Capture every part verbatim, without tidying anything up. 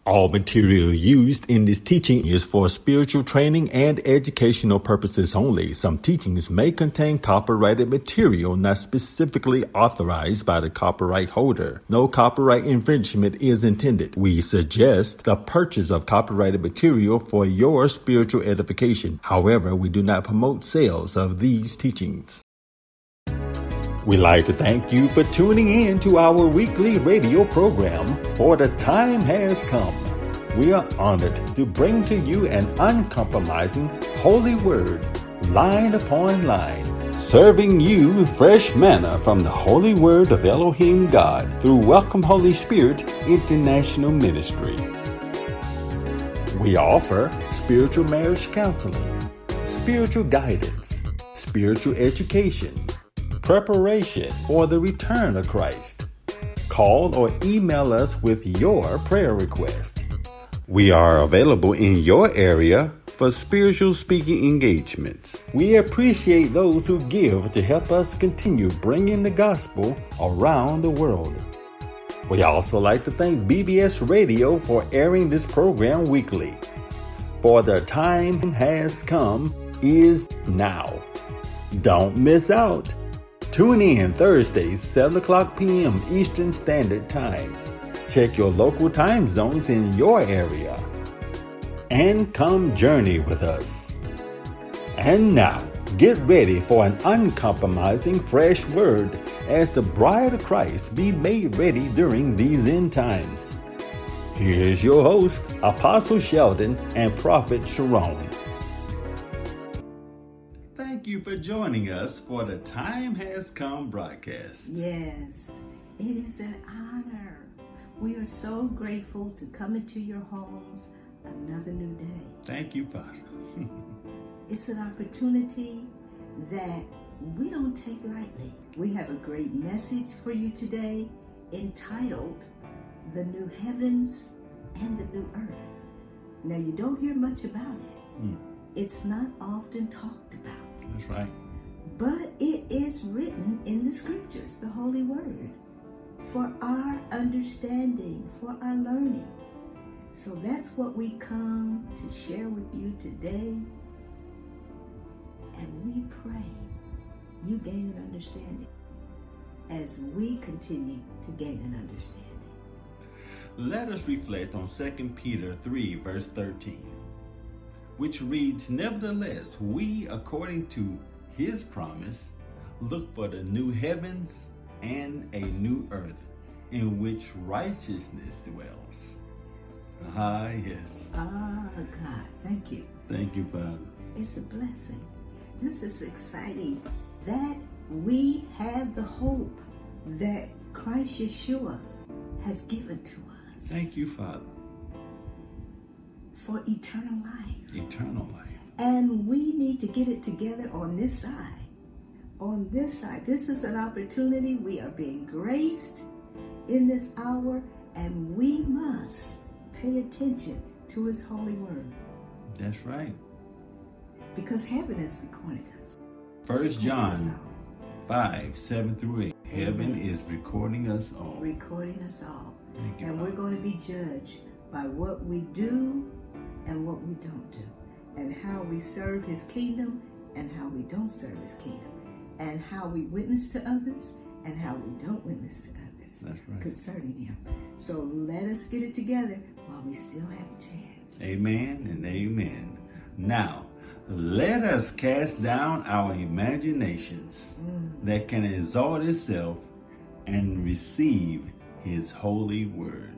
All material used in this teaching is for spiritual training and educational purposes only. Some teachings may contain copyrighted material not specifically authorized by the copyright holder. No copyright infringement is intended. We suggest the purchase of copyrighted material for your spiritual edification. However, we do not promote sales of these teachings. We'd like to thank you for tuning in to our weekly radio program, For the Time Has Come. We are honored to bring to you an uncompromising holy word, line upon line, serving you fresh manna from the holy word of Elohim God through Welcome Holy Spirit International Ministry. We offer spiritual marriage counseling, spiritual guidance, spiritual education, preparation for the return of Christ. Call or email us with your prayer request. We are available in your area for spiritual speaking engagements. We appreciate those who give to help us continue bringing the gospel around the world. We also like to thank B B S Radio for airing this program weekly. For the time has come is now. Don't miss out. Tune in Thursdays, seven o'clock p.m. Eastern Standard Time. Check your local time zones in your area. And come journey with us. And now, get ready for an uncompromising fresh word as the bride of Christ be made ready during these end times. Here's your host, Apostle Sheldon and Prophet Sharon. Thank you for joining us for the Time Has Come broadcast. Yes, it is an honor. We are so grateful to come into your homes another new day. Thank you, Father. It's an opportunity that we don't take lightly. We have a great message for you today entitled The New Heavens and the New Earth. Now, you don't hear much about it. Mm. It's not often talked about. That's right. But it is written in the scriptures, the Holy Word, for our understanding, for our learning. So that's what we come to share with you today. And we pray you gain an understanding as we continue to gain an understanding. Let us reflect on Second Peter three, verse thirteen. Which reads, Nevertheless, we, according to his promise, look for the new heavens and a new earth in which righteousness dwells. Ah, yes. Ah, God, thank you. Thank you, Father. It's a blessing. This is exciting that we have the hope that Christ Yeshua has given to us. Thank you, Father. For eternal life. Eternal life. And we need to get it together on this side. On this side. This is an opportunity. We are being graced in this hour, and we must pay attention to his holy word. That's right. Because heaven is recording us. First John five, seven through eight. Heaven Amen. Is recording us all. Recording us all. Thank you, and Father. We're going to be judged by what we do and what we don't do, and how we serve his kingdom and how we don't serve his kingdom, and how we witness to others and how we don't witness to others. That's right. Concerning him. So let us get it together while we still have a chance. Amen and amen. Now, let us cast down our imaginations mm. that can exalt itself and receive his holy word.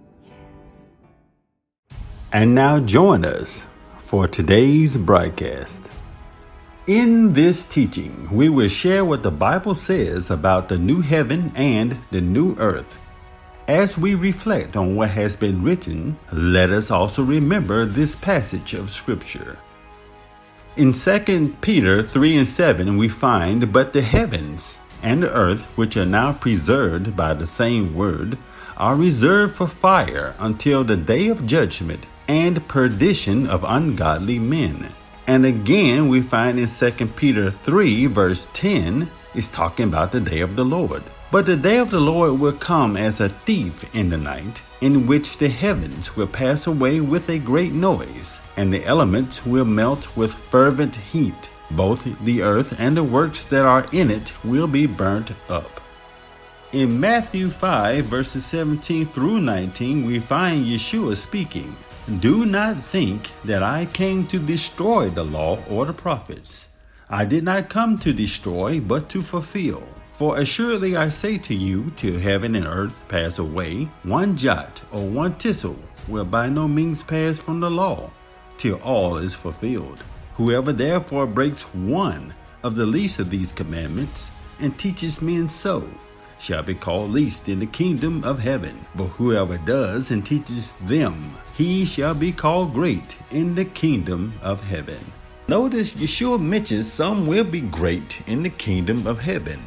And now join us for today's broadcast. In this teaching, we will share what the Bible says about the new heaven and the new earth. As we reflect on what has been written, let us also remember this passage of Scripture. In Second Peter three and seven, we find, But the heavens and the earth, which are now preserved by the same word, are reserved for fire until the day of judgment and perdition of ungodly men. And again, we find in Second Peter three, verse ten, is talking about the day of the Lord. But the day of the Lord will come as a thief in the night, in which the heavens will pass away with a great noise, and the elements will melt with fervent heat. Both the earth and the works that are in it will be burnt up. In Matthew five, verses seventeen through nineteen, we find Yeshua speaking, "Do not think that I came to destroy the law or the prophets. I did not come to destroy, but to fulfill. For assuredly I say to you, till heaven and earth pass away, one jot or one tittle will by no means pass from the law, till all is fulfilled. Whoever therefore breaks one of the least of these commandments and teaches men so shall be called least in the kingdom of heaven. But whoever does and teaches them, he shall be called great in the kingdom of heaven." Notice Yeshua mentions some will be great in the kingdom of heaven,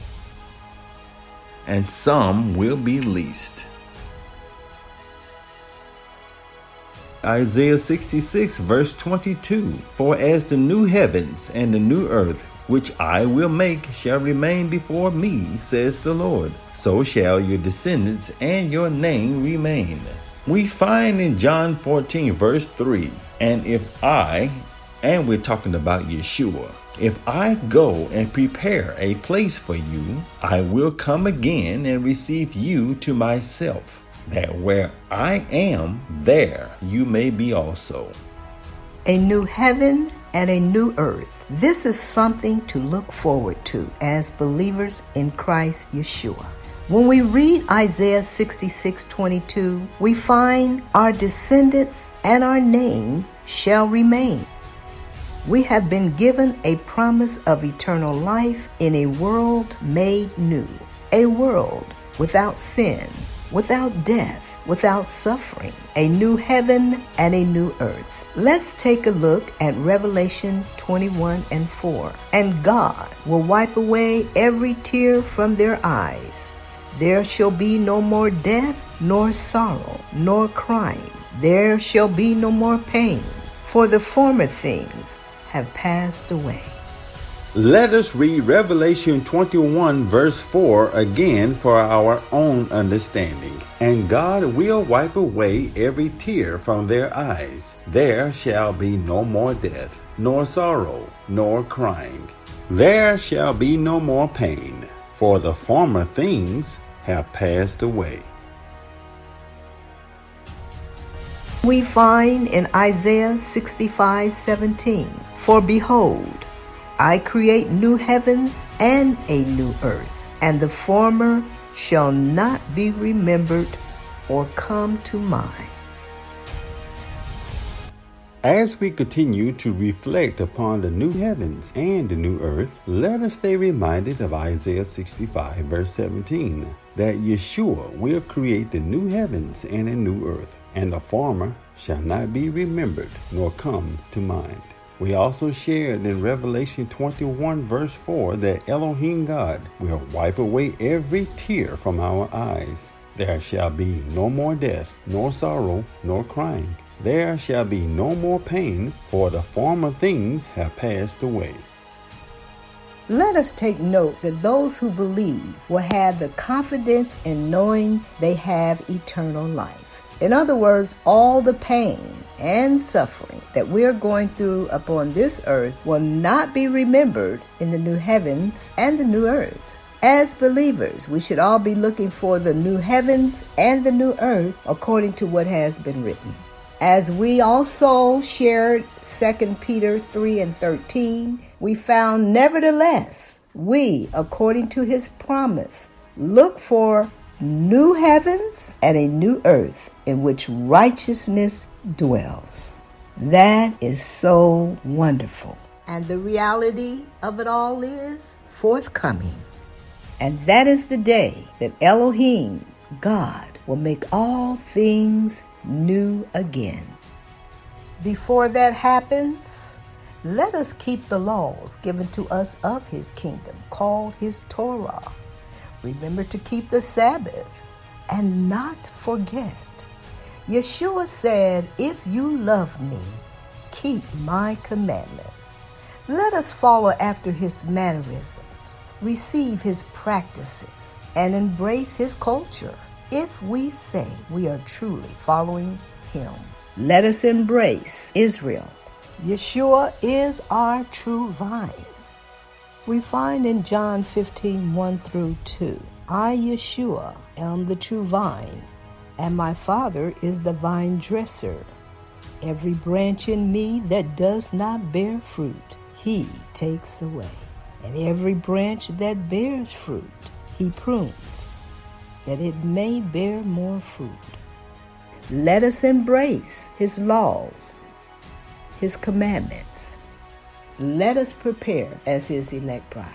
and some will be least. Isaiah sixty-six, verse twenty-two, "For as the new heavens and the new earth, which I will make, shall remain before me, says the Lord, so shall your descendants and your name remain." We find in John fourteen, verse three, "And if I," and we're talking about Yeshua, "if I go and prepare a place for you, I will come again and receive you to myself, that where I am, there you may be also." A new heaven and a new earth. This is something to look forward to as believers in Christ Yeshua. When we read Isaiah sixty-six twenty-two, we find our descendants and our name shall remain. We have been given a promise of eternal life in a world made new, a world without sin, without death, without suffering, a new heaven and a new earth. Let's take a look at Revelation twenty-one and four. "And God will wipe away every tear from their eyes. There shall be no more death, nor sorrow, nor crying. There shall be no more pain, for the former things have passed away." Let us read Revelation twenty-one, verse four again for our own understanding. "And God will wipe away every tear from their eyes. There shall be no more death, nor sorrow, nor crying. There shall be no more pain, for the former things have passed away." We find in Isaiah sixty-five seventeen, "For behold, I create new heavens and a new earth, and the former shall not be remembered or come to mind." As we continue to reflect upon the new heavens and the new earth, let us stay reminded of Isaiah sixty-five, verse seventeen, that Yeshua will create the new heavens and a new earth, and the former shall not be remembered nor come to mind. We also shared in Revelation twenty-one, verse four, that Elohim God will wipe away every tear from our eyes. There shall be no more death, nor sorrow, nor crying. There shall be no more pain, for the former things have passed away. Let us take note that those who believe will have the confidence in knowing they have eternal life. In other words, all the pain and suffering that we're going through upon this earth will not be remembered in the new heavens and the new earth. As believers, we should all be looking for the new heavens and the new earth according to what has been written. As we also shared Second Peter three and thirteen, we found, "Nevertheless, we, according to his promise, look for new heavens and a new earth in which righteousness dwells." That is so wonderful. And the reality of it all is forthcoming. And that is the day that Elohim, God, will make all things new again. Before that happens, let us keep the laws given to us of his kingdom, called his Torah. Remember to keep the Sabbath and not forget. Yeshua said, "If you love me, keep my commandments." Let us follow after his mannerisms, receive his practices, and embrace his culture. if we say we are truly following him. Let us embrace Israel. Yeshua is our true vine. We find in John fifteen, one through two, I, Yeshua, am the true vine, and my Father is the vine dresser. Every branch in me that does not bear fruit, he takes away. And every branch that bears fruit, he prunes, that it may bear more fruit. Let us embrace his laws, his commandments. Let us prepare as his elect bride.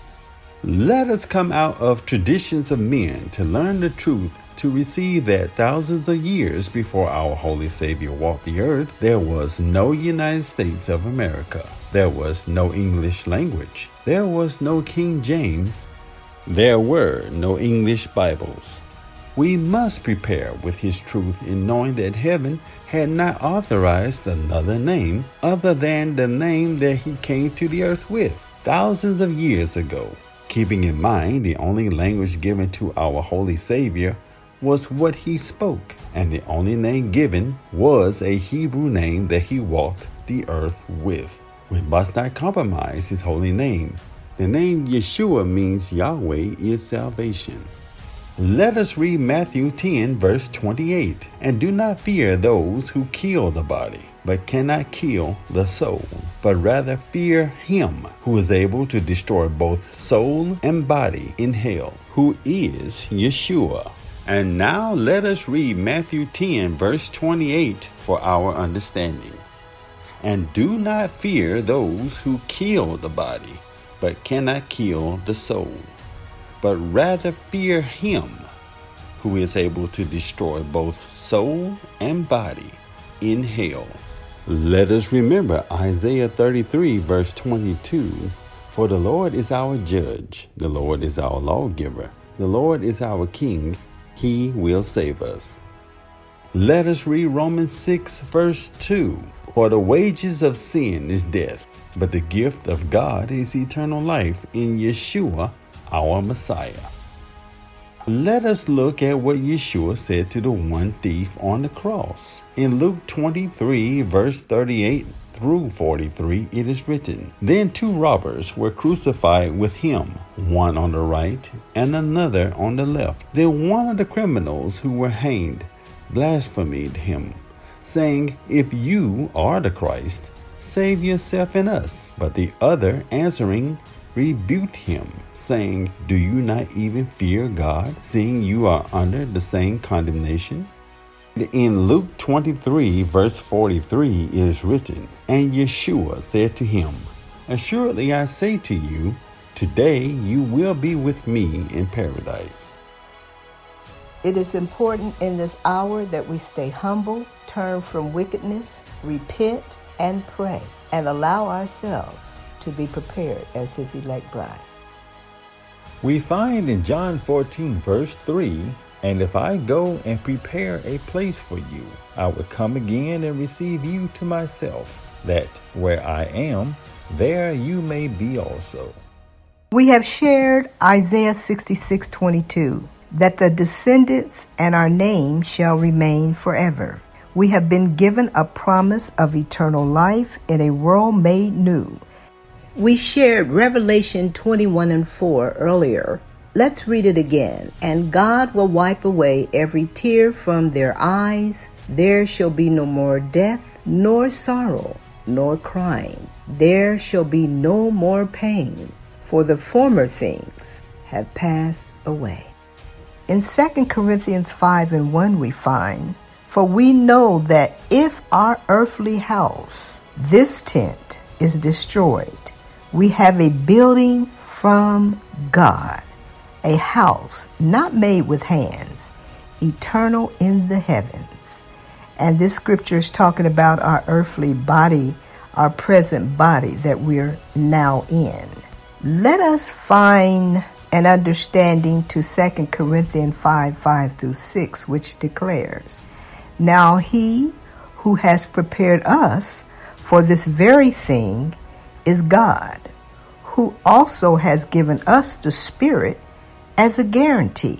Let us come out of traditions of men to learn the truth, to receive that thousands of years before our Holy Savior walked the earth, there was no United States of America. There was no English language. There was no King James. There were no English Bibles. We must prepare with his truth in knowing that heaven had not authorized another name other than the name that he came to the earth with thousands of years ago. Keeping in mind the only language given to our Holy Savior was what he spoke, and the only name given was a Hebrew name that he walked the earth with. We must not compromise his holy name. The name Yeshua means Yahweh is salvation. Let us read Matthew ten, verse twenty-eight. And do not fear those who kill the body, but cannot kill the soul, but rather fear him who is able to destroy both soul and body in hell, who is Yeshua. And now let us read Matthew ten, verse twenty-eight for our understanding. And do not fear those who kill the body, but cannot kill the soul, but rather fear him who is able to destroy both soul and body in hell. Let us remember Isaiah thirty-three, verse twenty-two. For the Lord is our judge, the Lord is our lawgiver, the Lord is our king, he will save us. Let us read Romans six, verse two. For the wages of sin is death, but the gift of God is eternal life in Yeshua, our Messiah. Let us look at what Yeshua said to the one thief on the cross. In Luke twenty-three, verse thirty-eight through forty-three, it is written, Then two robbers were crucified with him, one on the right and another on the left. Then one of the criminals who were hanged blasphemed him, saying, If you are the Christ, save yourself and us. But the other answering rebuked him, saying, Do you not even fear God, seeing you are under the same condemnation? In Luke twenty-three, verse forty-three, it is written, And Yeshua said to him, Assuredly I say to you, today you will be with me in paradise. It is important in this hour that we stay humble, turn from wickedness, repent, and pray, and allow ourselves to be prepared as his elect bride. We find in John fourteen, verse three, And if I go and prepare a place for you, I will come again and receive you to myself, that where I am, there you may be also. We have shared Isaiah sixty-six, twenty-two, that the descendants and our name shall remain forever. We have been given a promise of eternal life in a world made new. We shared Revelation twenty-one and four earlier. Let's read it again. And God will wipe away every tear from their eyes. There shall be no more death, nor sorrow, nor crying. There shall be no more pain, for the former things have passed away. In Second Corinthians five and one we find, For we know that if our earthly house, this tent, is destroyed, we have a building from God, a house not made with hands, eternal in the heavens. And this scripture is talking about our earthly body, our present body that we're now in. Let us find an understanding to Second Corinthians five, five through six, which declares, Now he who has prepared us for this very thing is God, who also has given us the Spirit as a guarantee.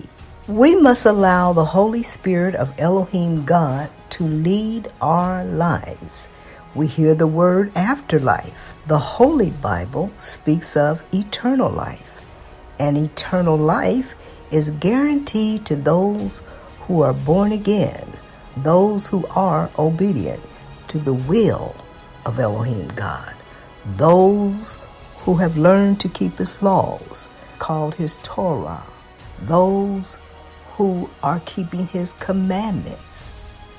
We must allow the Holy Spirit of Elohim God to lead our lives. We hear the word afterlife. The Holy Bible speaks of eternal life. And eternal life is guaranteed to those who are born again, those who are obedient to the will of Elohim God, those who have learned to keep his laws, called his Torah, those who are keeping his commandments,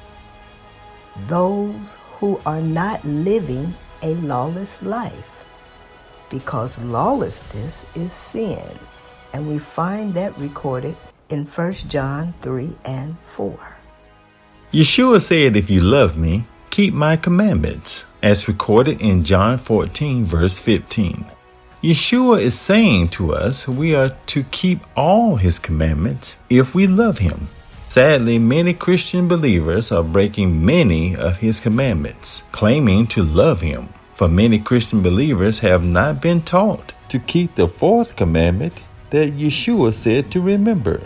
those who are not living a lawless life, because lawlessness is sin, and we find that recorded in First John three and four. Yeshua said, "If you love me, keep my commandments," as recorded in John fourteen, verse fifteen. Yeshua is saying to us we are to keep all his commandments if we love him. Sadly, many Christian believers are breaking many of his commandments, claiming to love him. For many Christian believers have not been taught to keep the fourth commandment that Yeshua said to remember.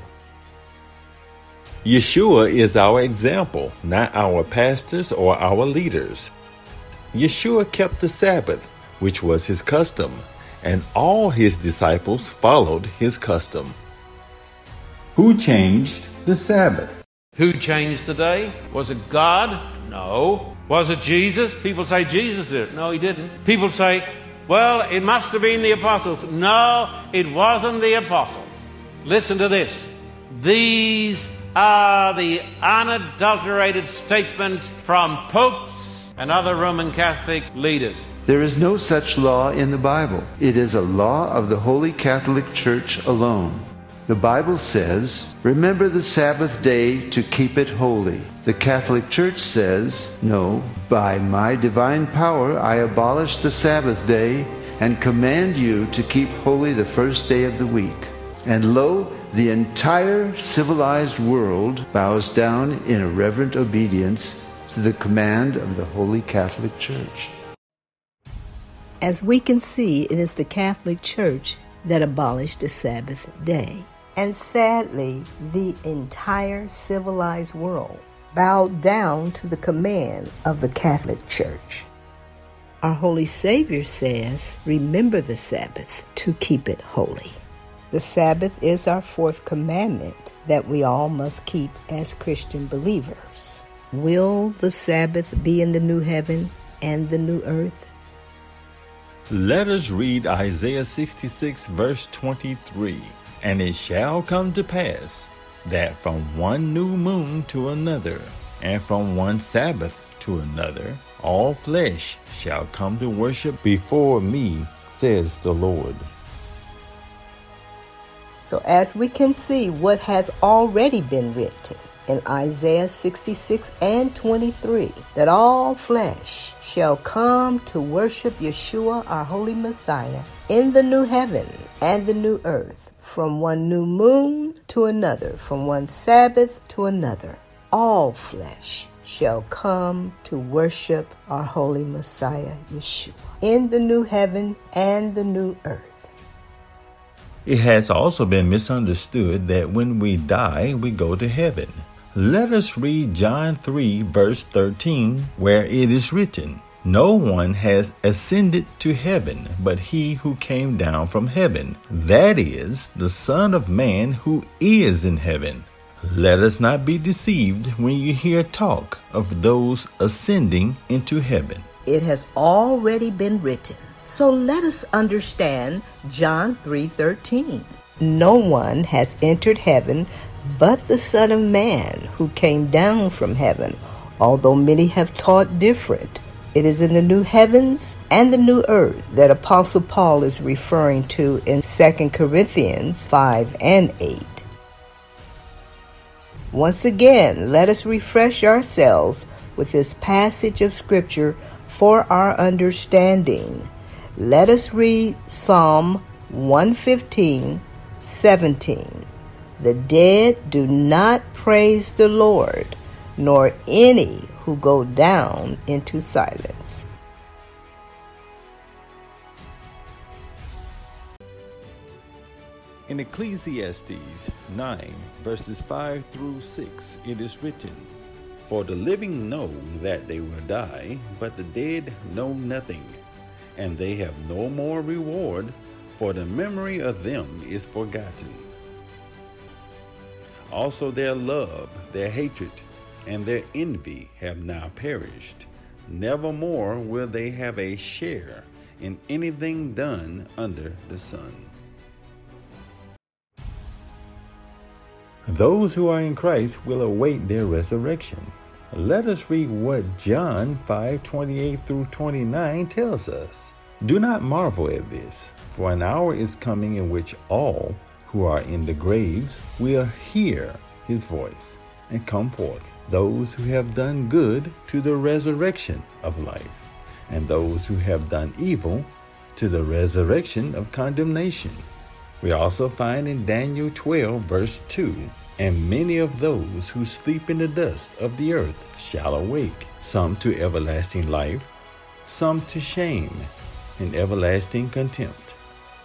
Yeshua is our example, not our pastors or our leaders. Yeshua kept the Sabbath, which was his custom, and all his disciples followed his custom. Who changed the Sabbath? Who changed the day? Was it God? No. Was it Jesus? People say Jesus did it. No, he didn't. People say, well, it must have been the apostles. No, it wasn't the apostles. Listen to this. These are the unadulterated statements from popes and other Roman Catholic leaders. There is no such law in the Bible. It is a law of the Holy Catholic Church alone. The Bible says, remember the Sabbath day to keep it holy. The Catholic Church says, no, by my divine power I abolish the Sabbath day and command you to keep holy the first day of the week. And lo, the entire civilized world bows down in a reverent obedience to the command of the Holy Catholic Church. As we can see, it is the Catholic Church that abolished the Sabbath day. And sadly, the entire civilized world bowed down to the command of the Catholic Church. Our Holy Savior says, remember the Sabbath to keep it holy. The Sabbath is our fourth commandment that we all must keep as Christian believers. Will the Sabbath be in the new heaven and the new earth? Let us read Isaiah sixty-six, verse twenty-three. And it shall come to pass that from one new moon to another, and from one Sabbath to another, all flesh shall come to worship before me, says the Lord. So as we can see what has already been written in Isaiah sixty-six and twenty-three, that all flesh shall come to worship Yeshua, our Holy Messiah, in the new heaven and the new earth, from one new moon to another, from one Sabbath to another. All flesh shall come to worship our Holy Messiah, Yeshua, in the new heaven and the new earth. It has also been misunderstood that when we die, we go to heaven. Let us read John three, verse thirteen, where it is written, no one has ascended to heaven but he who came down from heaven, that is, the Son of Man who is in heaven. Let us not be deceived when you hear talk of those ascending into heaven. It has already been written. So let us understand John three thirteen. No one has entered heaven but the Son of Man who came down from heaven, although many have taught different. It is in the new heavens and the new earth that Apostle Paul is referring to in Second Corinthians five and eight. Once again, let us refresh ourselves with this passage of Scripture for our understanding. Let us read Psalm one fifteen, seventeen. The dead do not praise the Lord, nor any who go down into silence. In Ecclesiastes nine, verses five through six, it is written, "For the living know that they will die, but the dead know nothing, and they have no more reward, for the memory of them is forgotten. Also their love, their hatred, and their envy have now perished. Nevermore will they have a share in anything done under the sun." Those who are in Christ will await their resurrection. Let us read what John five twenty-eight through twenty-nine tells us. "Do not marvel at this, for an hour is coming in which all who are in the graves will hear his voice and come forth, those who have done good to the resurrection of life, and those who have done evil to the resurrection of condemnation." We also find in Daniel twelve, verse two, "And many of those who sleep in the dust of the earth shall awake, some to everlasting life, some to shame and everlasting contempt."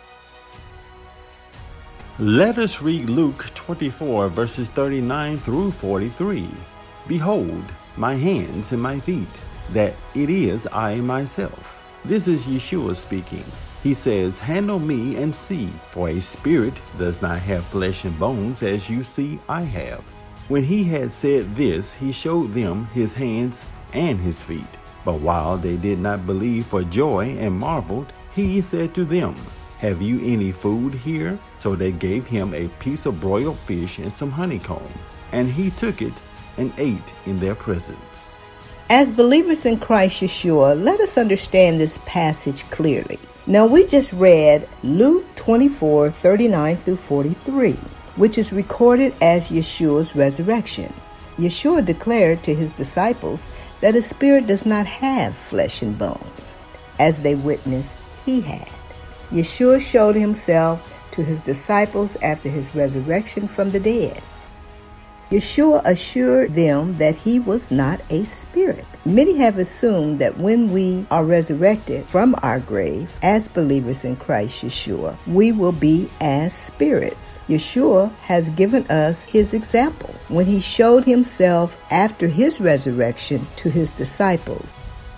Let us read Luke twenty-four, verses thirty-nine through forty-three. "Behold, my hands and my feet, that it is I myself." This is Yeshua speaking. He says, "Handle me and see, for a spirit does not have flesh and bones as you see I have." When he had said this, he showed them his hands and his feet. But while they did not believe for joy and marveled, he said to them, "Have you any food here?" So they gave him a piece of broiled fish and some honeycomb, and he took it and ate in their presence. As believers in Christ Yeshua, let us understand this passage clearly. Now, we just read Luke twenty-four, thirty-nine through forty-three, which is recorded as Yeshua's resurrection. Yeshua declared to his disciples that a spirit does not have flesh and bones, as they witnessed he had. Yeshua showed himself to his disciples after his resurrection from the dead. Yeshua assured them that he was not a spirit. Many have assumed that when we are resurrected from our grave as believers in Christ Yeshua, we will be as spirits. Yeshua has given us his example when he showed himself after his resurrection to his disciples.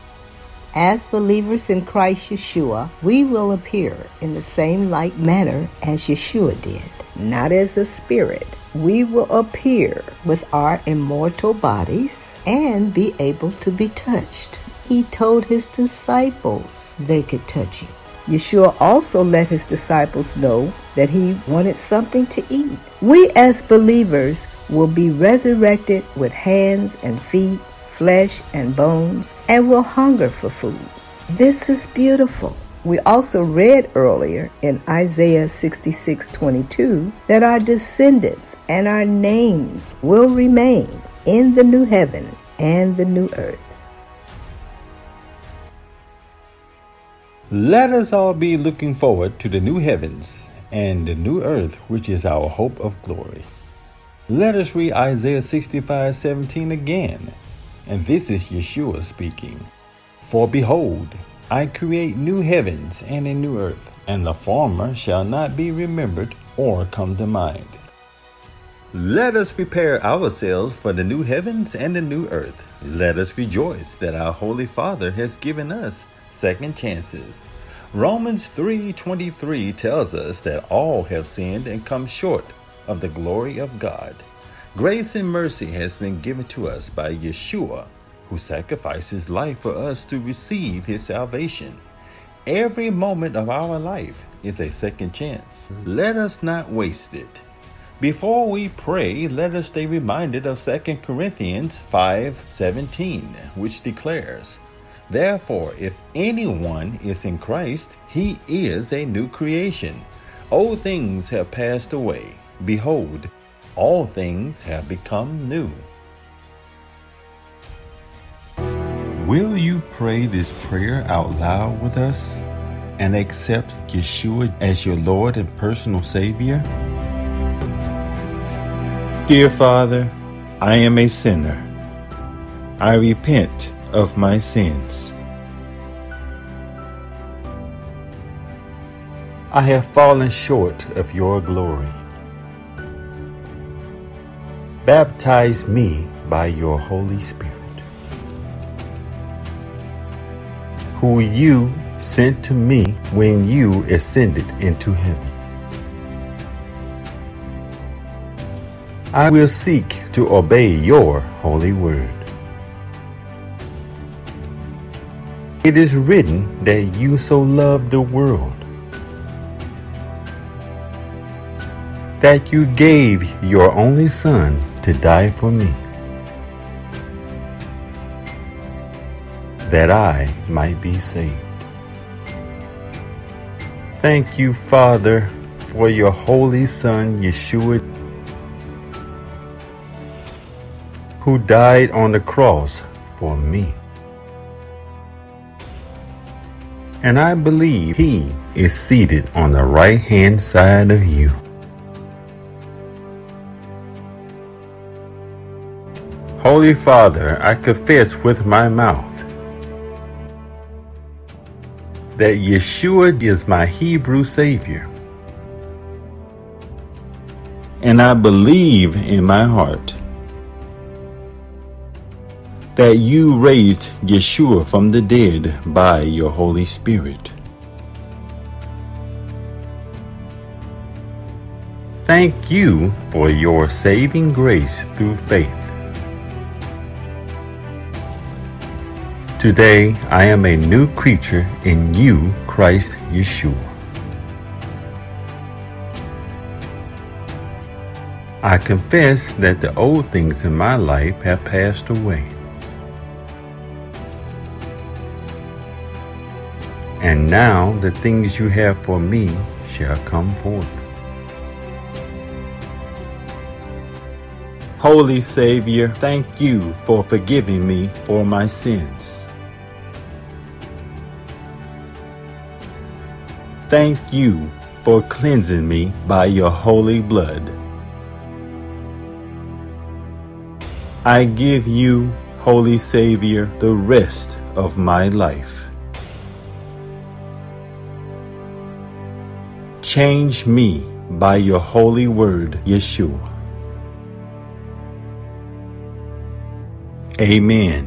As believers in Christ Yeshua, we will appear in the same like manner as Yeshua did, not as a spirit. We will appear with our immortal bodies and be able to be touched. He told his disciples they could touch him. Yeshua also let his disciples know that he wanted something to eat. We as believers will be resurrected with hands and feet, flesh and bones, and will hunger for food. This is beautiful. We also read earlier in Isaiah sixty-six twenty-two that our descendants and our names will remain in the new heaven and the new earth. Let us all be looking forward to the new heavens and the new earth, which is our hope of glory. Let us read Isaiah sixty-five seventeen again, and this is Yeshua speaking. "For behold, I create new heavens and a new earth, and the former shall not be remembered or come to mind." Let us prepare ourselves for the new heavens and the new earth. Let us rejoice that our Holy Father has given us second chances. Romans three twenty-three tells us that all have sinned and come short of the glory of God. Grace and mercy has been given to us by Yeshua, who sacrificed his life for us to receive his salvation. Every moment of our life is a second chance. Let us not waste it. Before we pray, let us stay reminded of Second Corinthians five seventeen, which declares, "Therefore, if anyone is in Christ, he is a new creation. Old things have passed away. Behold, all things have become new." Will you pray this prayer out loud with us and accept Yeshua as your Lord and personal Savior? Dear Father, I am a sinner. I repent of my sins. I have fallen short of your glory. Baptize me by your Holy Spirit, who you sent to me when you ascended into heaven. I will seek to obey your holy word. It is written that you so loved the world that you gave your only Son to die for me, that I might be saved. Thank you, Father, for your holy Son, Yeshua, who died on the cross for me. And I believe he is seated on the right-hand side of you. Holy Father, I confess with my mouth that Yeshua is my Hebrew Savior. And I believe in my heart that you raised Yeshua from the dead by your Holy Spirit. Thank you for your saving grace through faith. Today, I am a new creature in you, Christ Yeshua. I confess that the old things in my life have passed away, and now the things you have for me shall come forth. Holy Savior, thank you for forgiving me for my sins. Thank you for cleansing me by your holy blood. I give you, Holy Savior, the rest of my life. Change me by your holy word, Yeshua. Amen.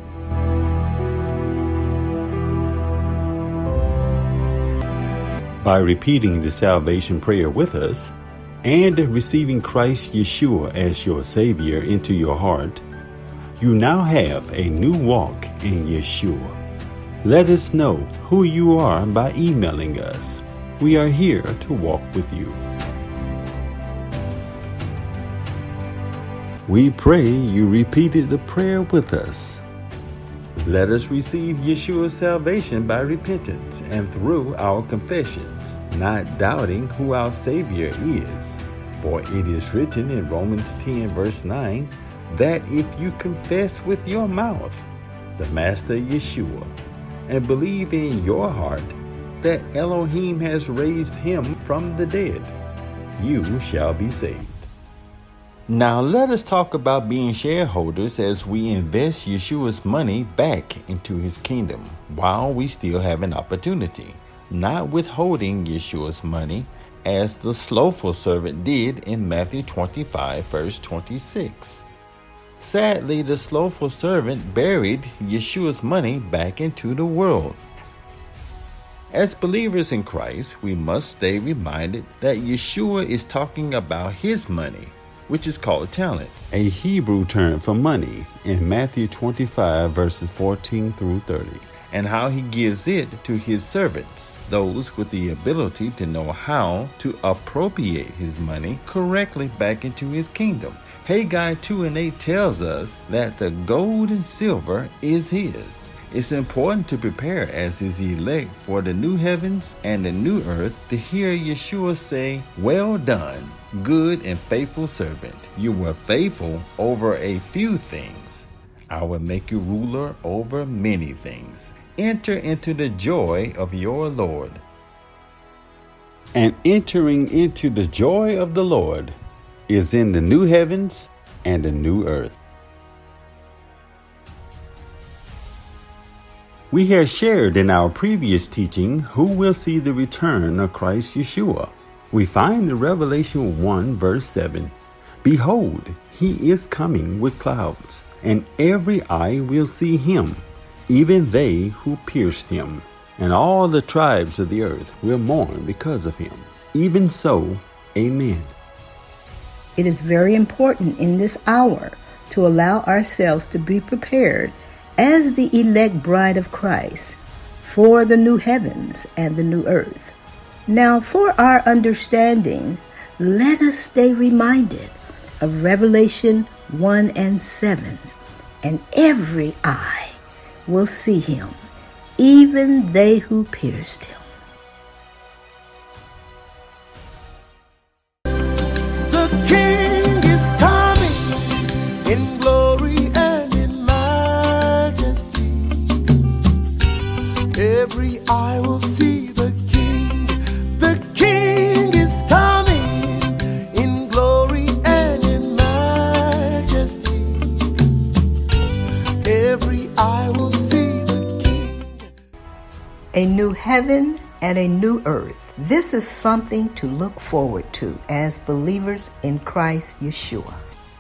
By repeating the salvation prayer with us and receiving Christ Yeshua as your Savior into your heart, you now have a new walk in Yeshua. Let us know who you are by emailing us. We are here to walk with you. We pray you repeated the prayer with us. Let us receive Yeshua's salvation by repentance and through our confessions, not doubting who our Savior is. For it is written in Romans ten verse nine that if you confess with your mouth the Master Yeshua and believe in your heart that Elohim has raised him from the dead, you shall be saved. Now let us talk about being shareholders as we invest Yeshua's money back into his kingdom while we still have an opportunity, not withholding Yeshua's money as the slothful servant did in Matthew twenty-five verse twenty-six. Sadly, the slothful servant buried Yeshua's money back into the world. As believers in Christ, we must stay reminded that Yeshua is talking about his money, which is called talent, a Hebrew term for money, in Matthew twenty-five verses fourteen through thirty, and how he gives it to his servants, those with the ability to know how to appropriate his money correctly back into his kingdom. Haggai two and eight tells us that the gold and silver is his. It's important to prepare as his elect for the new heavens and the new earth to hear Yeshua say, "Well done, good and faithful servant. You were faithful over a few things. I will make you ruler over many things. Enter into the joy of your Lord." And entering into the joy of the Lord is in the new heavens and the new earth. We have shared in our previous teaching who will see the return of Christ Yeshua. We find in Revelation one verse seven, "Behold, he is coming with clouds, and every eye will see him, even they who pierced him, and all the tribes of the earth will mourn because of him. Even so, amen." It is very important in this hour to allow ourselves to be prepared as the elect bride of Christ for the new heavens and the new earth. Now, for our understanding, let us stay reminded of Revelation one and seven, "And every eye will see him, even they who pierced him." The King is coming in glory and in majesty. Every eye will see the King. The King is coming in glory and in majesty. Every eye will see the King. A new heaven and a new earth. This is something to look forward to as believers in Christ Yeshua.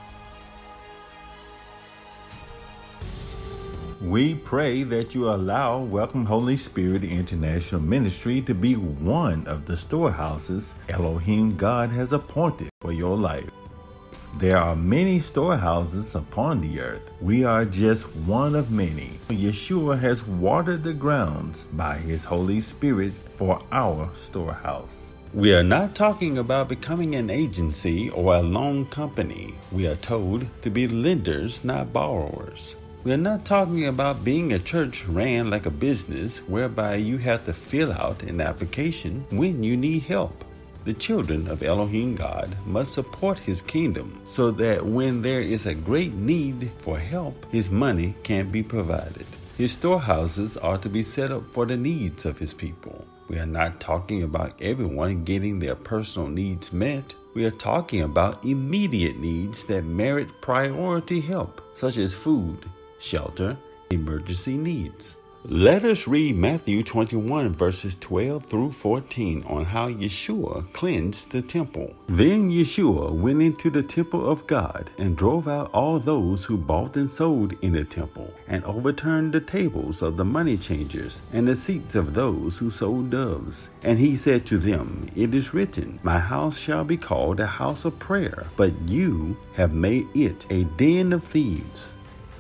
We pray that you allow Welcome Holy Spirit International Ministry to be one of the storehouses Elohim God has appointed for your life. There are many storehouses upon the earth. We are just one of many. Yeshua has watered the grounds by his Holy Spirit for our storehouse. We are not talking about becoming an agency or a loan company. We are told to be lenders, not borrowers. We are not talking about being a church ran like a business whereby you have to fill out an application when you need help. The children of Elohim God must support his kingdom so that when there is a great need for help, his money can be provided. His storehouses are to be set up for the needs of his people. We are not talking about everyone getting their personal needs met. We are talking about immediate needs that merit priority help, such as food, shelter, emergency needs. Let us read Matthew twenty-one verses twelve through fourteen on how Yeshua cleansed the temple. Then Yeshua went into the temple of God and drove out all those who bought and sold in the temple, and overturned the tables of the money changers and the seats of those who sold doves. And he said to them, "It is written, my house shall be called a house of prayer, but you have made it a den of thieves."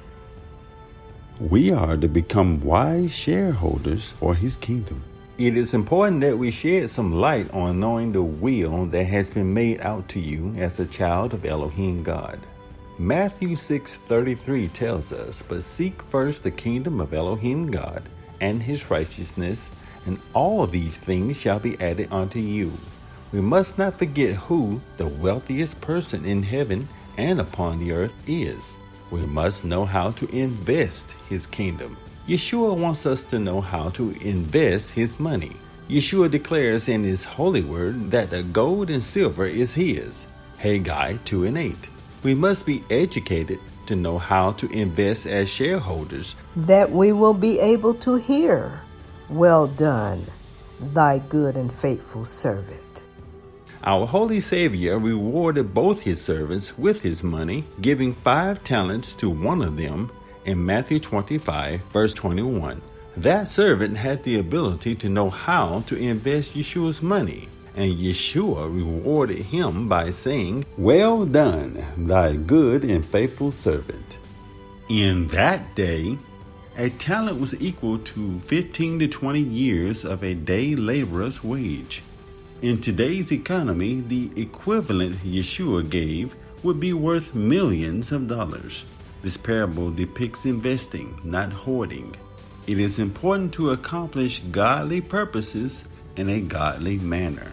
We are to become wise shareholders for his kingdom. It is important that we shed some light on knowing the will that has been made out to you as a child of Elohim God. Matthew six thirty-three tells us, "But seek first the kingdom of Elohim God and his righteousness, and all these things shall be added unto you." We must not forget who the wealthiest person in heaven and upon the earth is. We must know how to invest his kingdom. Yeshua wants us to know how to invest his money. Yeshua declares in his holy word that the gold and silver is his. Haggai two and eight. We must be educated to know how to invest as shareholders, that we will be able to hear, "Well done, thy good and faithful servant." Our Holy Savior rewarded both his servants with his money, giving five talents to one of them in Matthew twenty-five, verse twenty-one. That servant had the ability to know how to invest Yeshua's money, and Yeshua rewarded him by saying, "Well done, thy good and faithful servant." In that day, a talent was equal to fifteen to twenty years of a day laborer's wage. In today's economy, the equivalent Yeshua gave would be worth millions of dollars. This parable depicts investing, not hoarding. It is important to accomplish godly purposes in a godly manner.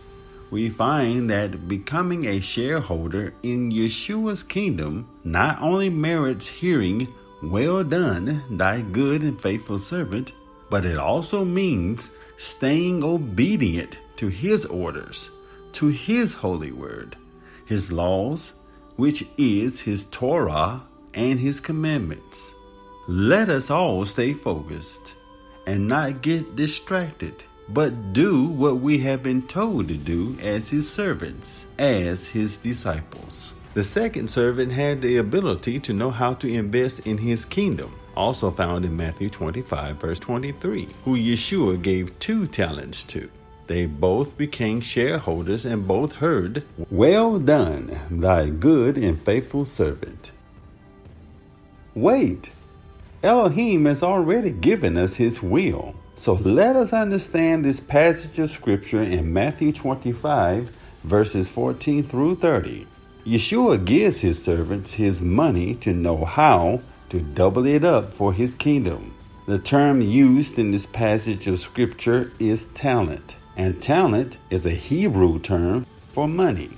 We find that becoming a shareholder in Yeshua's kingdom not only merits hearing, "Well done, thy good and faithful servant," but it also means staying obedient to his orders, to his holy word, his laws, which is his Torah, and his commandments. Let us all stay focused. and not get distracted, but do what we have been told to do as his servants, as his disciples. The second servant had the ability to know how to invest in his kingdom, also found in Matthew twenty-five, verse twenty-three, who Yeshua gave two talents to. They both became shareholders and both heard, "Well done, thy good and faithful servant." Wait, Elohim has already given us his will. So let us understand this passage of scripture in Matthew twenty-five, verses fourteen through thirty. Yeshua gives his servants his money to know how to double it up for his kingdom. The term used in this passage of scripture is talent, and talent is a Hebrew term for money.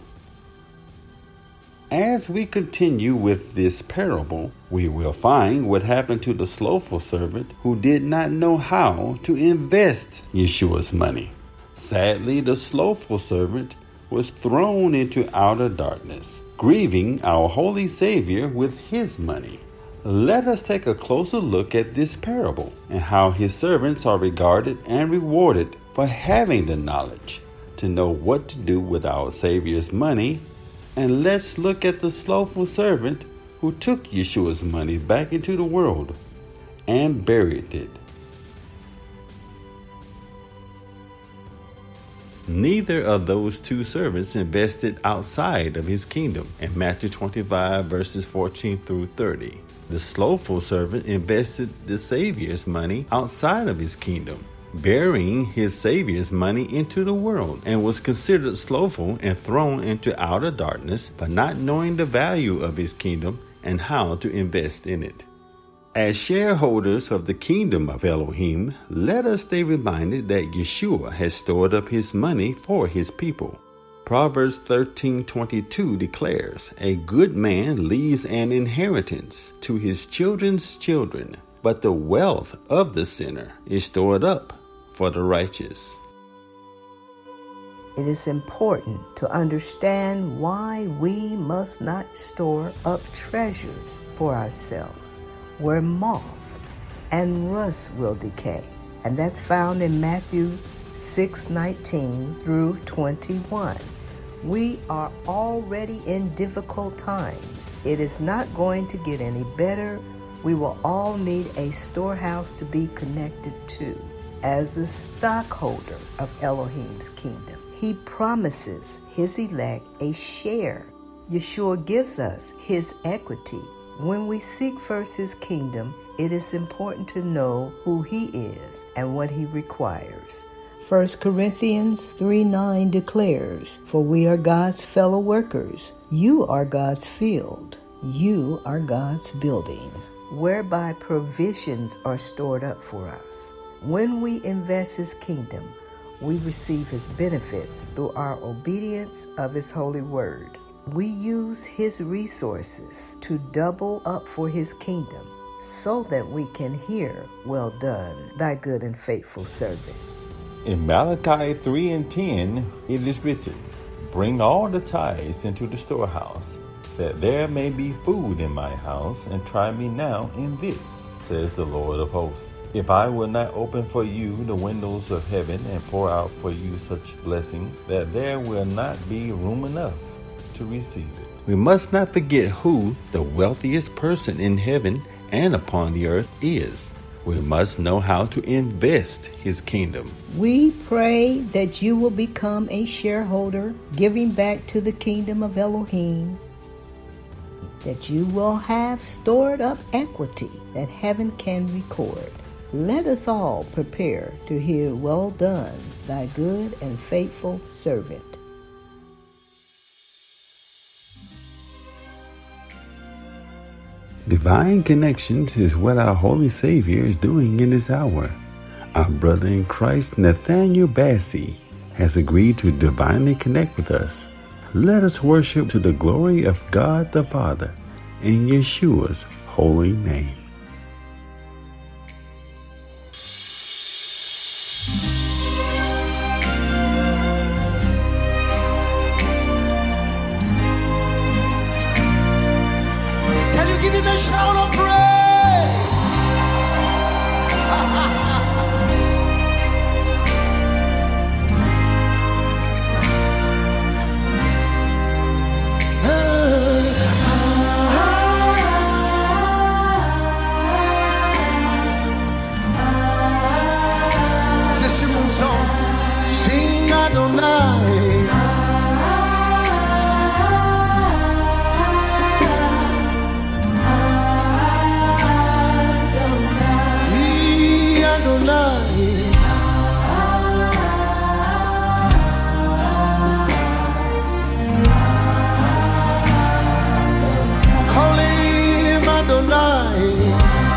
As we continue with this parable, we will find what happened to the slothful servant who did not know how to invest Yeshua's money. Sadly, the slothful servant was thrown into outer darkness, grieving our holy Savior with his money. Let us take a closer look at this parable and how his servants are regarded and rewarded for having the knowledge to know what to do with our Savior's money. And let's look at the slothful servant who took Yeshua's money back into the world and buried it. Neither of those two servants invested outside of his kingdom in Matthew twenty-five, verses fourteen through thirty. The slothful servant invested the Savior's money outside of his kingdom, burying his Savior's money into the world, and was considered slothful and thrown into outer darkness for not knowing the value of his kingdom and how to invest in it. As shareholders of the kingdom of Elohim, let us stay reminded that Yeshua has stored up his money for his people. Proverbs thirteen twenty-two declares, "A good man leaves an inheritance to his children's children, but the wealth of the sinner is stored up for the righteous." It is important to understand why we must not store up treasures for ourselves where moth and rust will decay. And that's found in Matthew six nineteen through twenty-one. We are already in difficult times. It is not going to get any better. We will all need a storehouse to be connected to. As a stockholder of Elohim's kingdom, he promises his elect a share. Yeshua gives us his equity. When we seek first his kingdom, it is important to know who he is and what he requires. First Corinthians three nine declares, "For we are God's fellow workers. You are God's field. You are God's building," whereby provisions are stored up for us. When we invest his kingdom, we receive his benefits through our obedience of his holy word. We use his resources to double up for his kingdom so that we can hear, "Well done, thy good and faithful servant." In Malachi three and ten, it is written, "Bring all the tithes into the storehouse, that there may be food in my house, and try me now in this, says the Lord of hosts. If I will not open for you the windows of heaven and pour out for you such blessing, that there will not be room enough to receive it." We must not forget who the wealthiest person in heaven and upon the earth is. We must know how to invest his kingdom. We pray that you will become a shareholder, giving back to the kingdom of Elohim, that you will have stored up equity that heaven can record. Let us all prepare to hear, "Well done, thy good and faithful servant." Divine Connections is what our Holy Savior is doing in this hour. Our brother in Christ, Nathaniel Bassey, has agreed to divinely connect with us. Let us worship to the glory of God the Father in Yeshua's holy name. Can you give him a shout of praise? Adonai. Call him Adonai.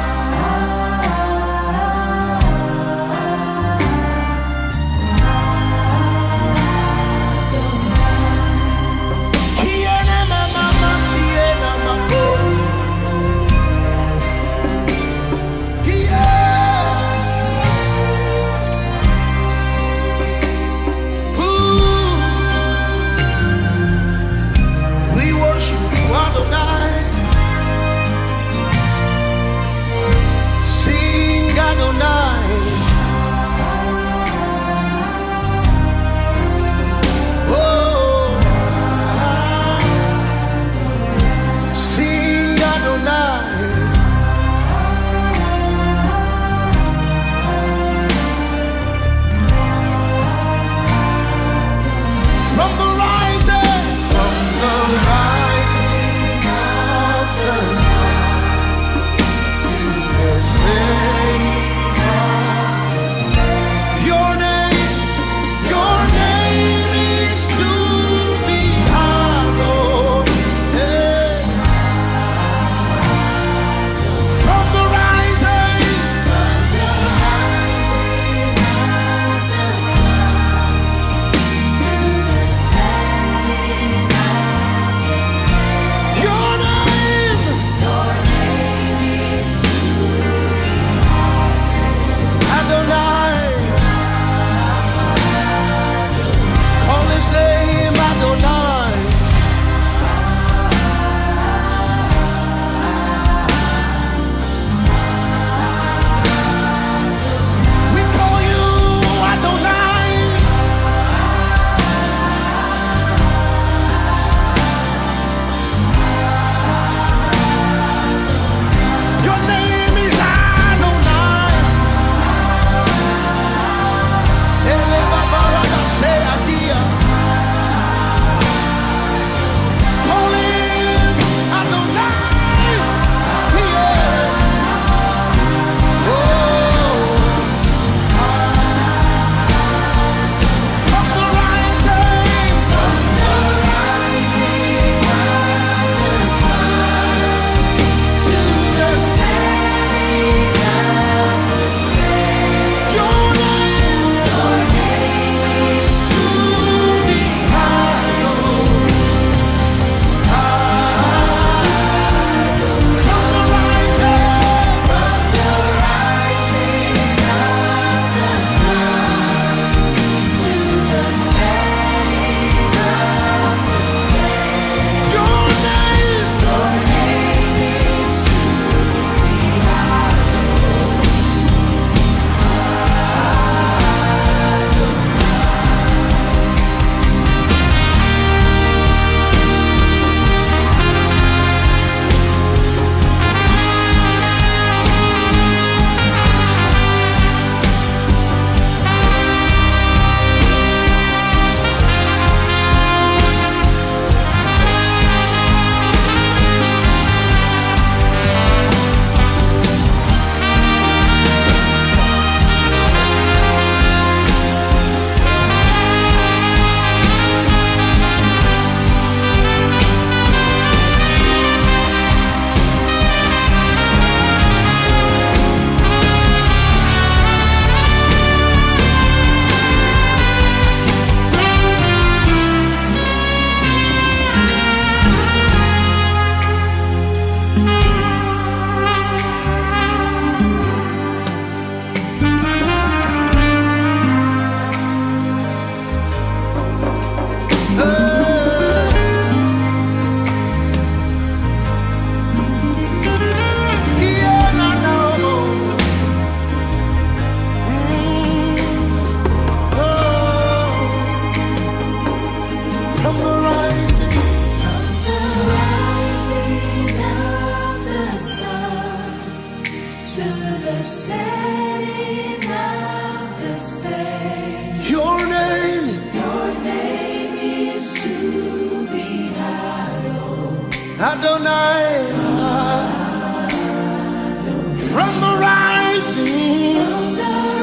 Adonai, from the rising, from the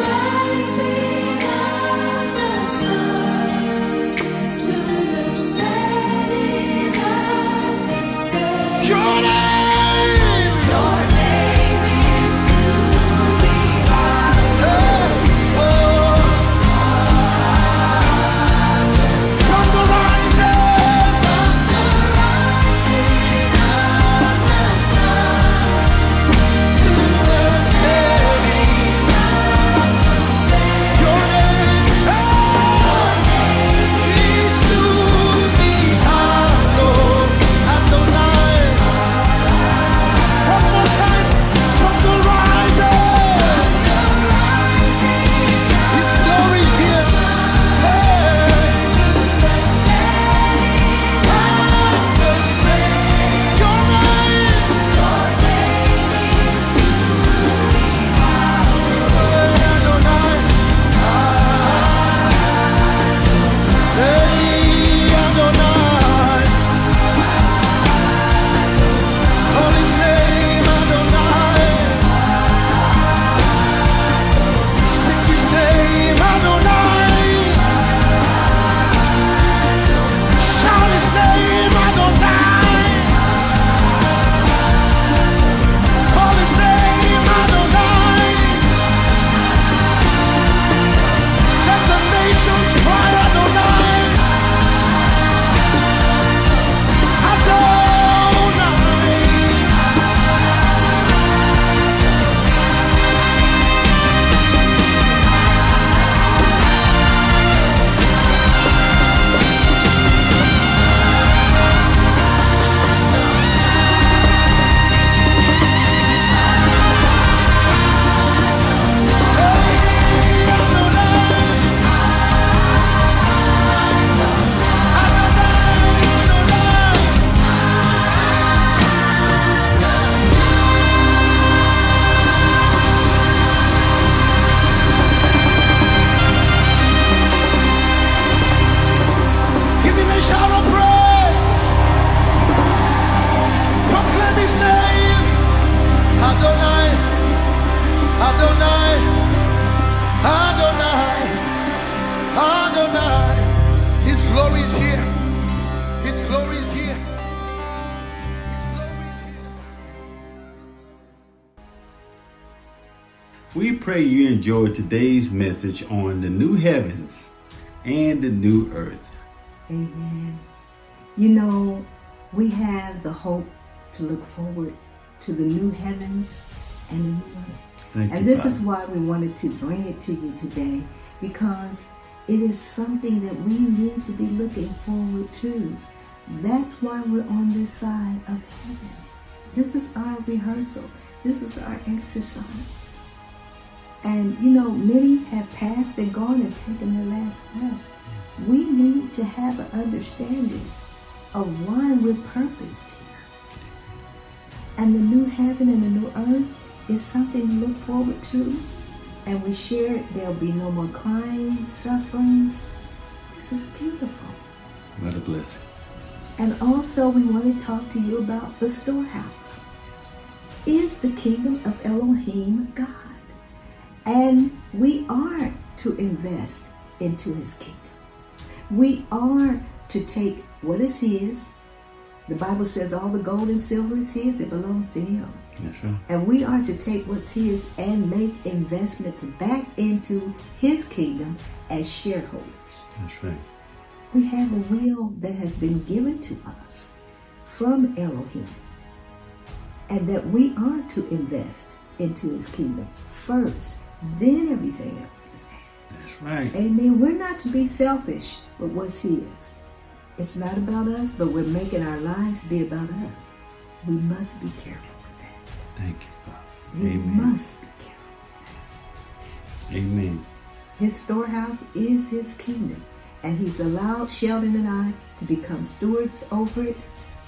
We pray you enjoyed today's message on the new heavens and the new earth. Amen. You know, we have the hope to look forward to the new heavens and the new earth. Thank and you, this Father. is why we wanted to bring it to you today, because it is something that we need to be looking forward to. That's why we're on this side of heaven. This is our rehearsal. This is our exercise. And you know, many have passed and gone and taken their last breath. We need to have an understanding of why we're purposed here. And the new heaven and the new earth is something to look forward to. And we share it. There'll be no more crying, suffering. This is beautiful. What a blessing. And also we want to talk to you about the storehouse. Is the kingdom of Elohim God? And we are to invest into his kingdom. We are to take what is his. The Bible says all the gold and silver is his. It belongs to him. That's right. And we are to take what's his and make investments back into his kingdom as shareholders. That's right. We have a will that has been given to us from Elohim, and that we are to invest into his kingdom first, then everything else is added. That's right. Amen. We're not to be selfish with what's his. It's not about us, but we're making our lives be about us. We must be careful with that. Thank you, Father. We Amen. must be careful with that. Amen. His storehouse is his kingdom, and he's allowed Sheldon and I to become stewards over it,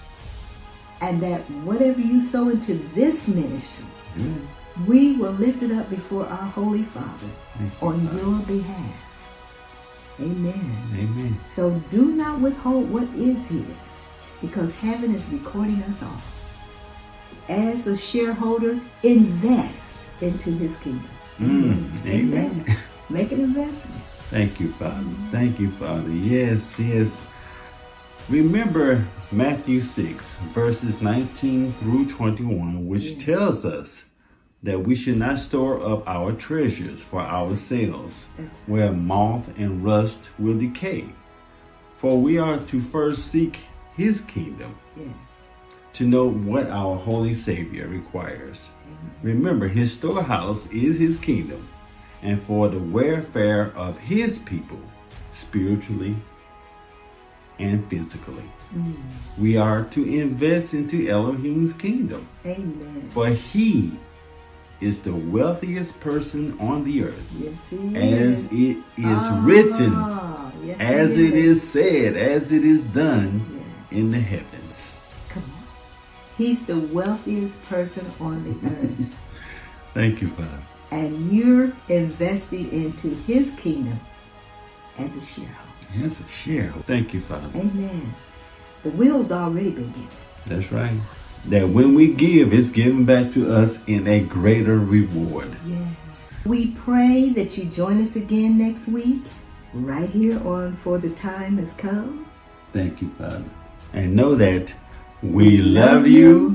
and that whatever you sow into this ministry, Amen. we will lift it up before our Holy Father Thank you, on Father. your behalf. Amen. Amen. So do not withhold what is his, because heaven is recording us all. As a shareholder, invest into his kingdom. Mm, amen. Invest. Make an investment. Thank you, Father. Thank you, Father. Yes, yes. Remember Matthew six, verses nineteen through twenty-one, which Yes. tells us that we should not store up our treasures for ourselves, That's right. where moth and rust will decay. For we are to first seek his kingdom, Yes. to know what our Holy Savior requires. Remember, his storehouse is his kingdom, and for the welfare of his people, spiritually and physically. Mm. We are to invest into Elohim's kingdom, Amen. for he is the wealthiest person on the earth, Yes, he as is. it is Ah, written, yes, as he it is said, as it is done Yeah. in the heavens. Come on. He's the wealthiest person on the earth. Thank you, Father. And you're investing into his kingdom as a shareholder. As a shareholder. Thank you, Father. Amen. The will's already been given. That's right. That when we give, it's given back to us in a greater reward. Yes. We pray that you join us again next week, right here on For the Time Has Come. Thank you, Father. And know that we love you.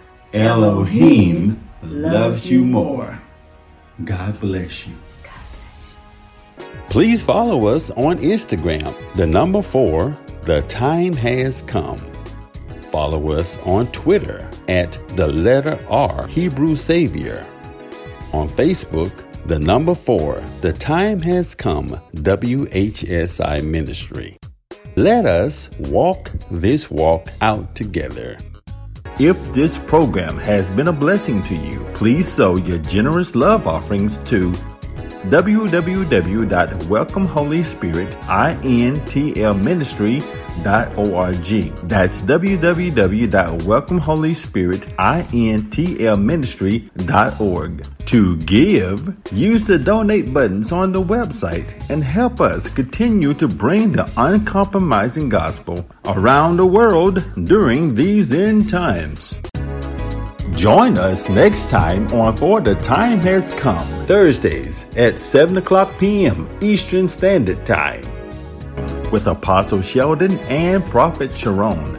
Elohim loves you more. God bless you. God bless you. Please follow us on Instagram, the number four, The Time Has Come. Follow us on Twitter at the letter R, Hebrew Savior. On Facebook, the number four, The Time Has Come, W H S I Ministry. Let us walk this walk out together. If this program has been a blessing to you, please sow your generous love offerings to w w w dot welcome holy spirit intl ministry dot org. That's w w w dot welcome holy spirit intl ministry dot org. To give, use the donate buttons on the website and help us continue to bring the uncompromising gospel around the world during these end times. Join us next time on For the Time Has Come, Thursdays at seven o'clock p.m. Eastern Standard Time, with Apostle Sheldon and Prophet Sharon.